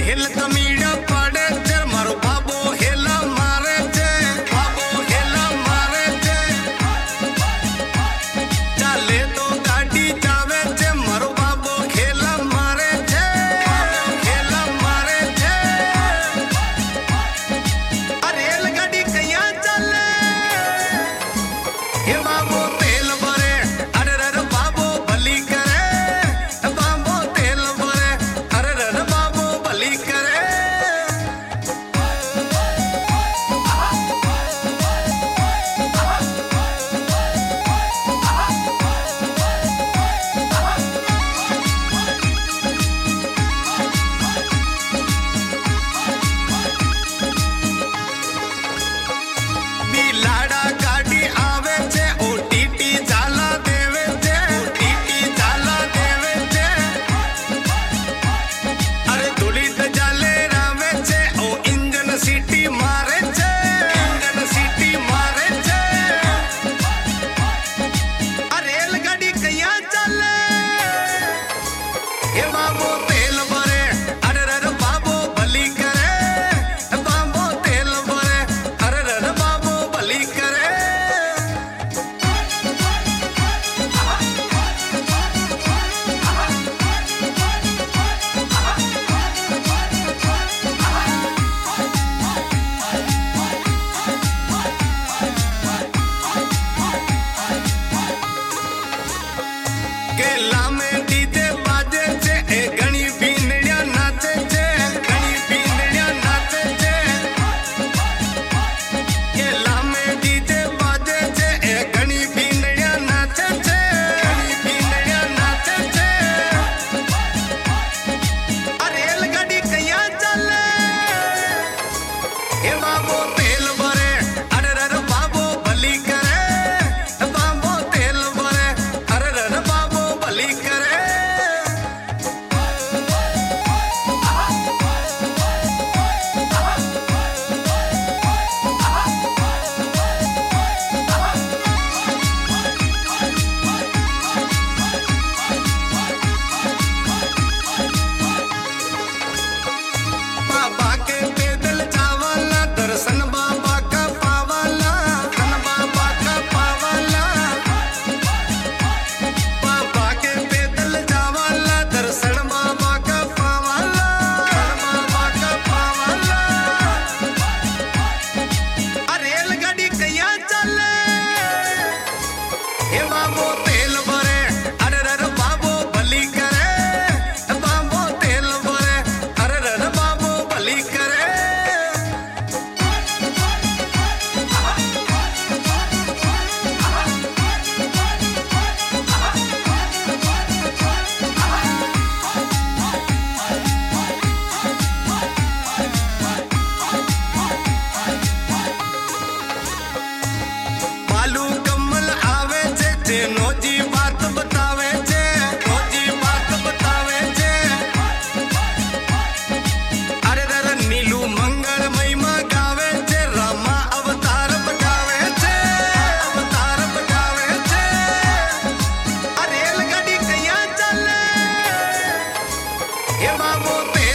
hello तमीड़ा पड़े छे मारो बाबो हेला मारे छे बाबो हेला मारे छे चाले तो गाड़ी जावे छे मारो बाबो खेला मारे छे खेला मारे छे अरे रेल गाड़ी कया चले हे बाबो तेल भरे अरे रे बाबो भली करे बाबो तेल भरे अरे रे बाबो भली करे बिलाड़ा गाड़ी आवे छे ओटीटी जाला देवे छे ओटीटी जाला देवे छे अरे धूली त जाले रावे छे ओ इंजन सीटी मारे छे इंजन सीटी मारे छे अरे रेलगाड़ी कया चले हे बाबो तेल भरे अरे रे बाबो भली करे बाबो तेल भरे अरे रे बाबो भली करे केला में डीजे बाजे छे ए घणी बीनड़िया नाचे छे घणी बीनड़िया नाचे छे केला में डीजे बाजे छे ए घणी बीनड़िया नाचे छे घणी बीनड़िया नाचे छे अरे रेलगाड़ी कया चले हे बाबो तेल भरे अरे रे बाबो भली करे बाबो तेल भरे अरे रे बाबो भली करे बाबा के पैदल जावाला दर्शन बाबा का पावाला धन बाबा का पावाला बाबा के पैदल जावाला दर्शन बाबा का पावाला धन बाबा का पावाला अरे रेलगाड़ी कया चले हे बाबो तेल भरे अरे रे बाबो भली करे बाबो तेल भरे अरे रे बाबो भली करे बालू कमल आवे छे जेनो जी बात बतावे छे नो जी बात बतावे छे अरे रे नीलू मंगल महिमा गावे छे रामा अवतार बजावे छे अवतार बजावे छे अरे रेलगाड़ी कया चले हे बाबो तेल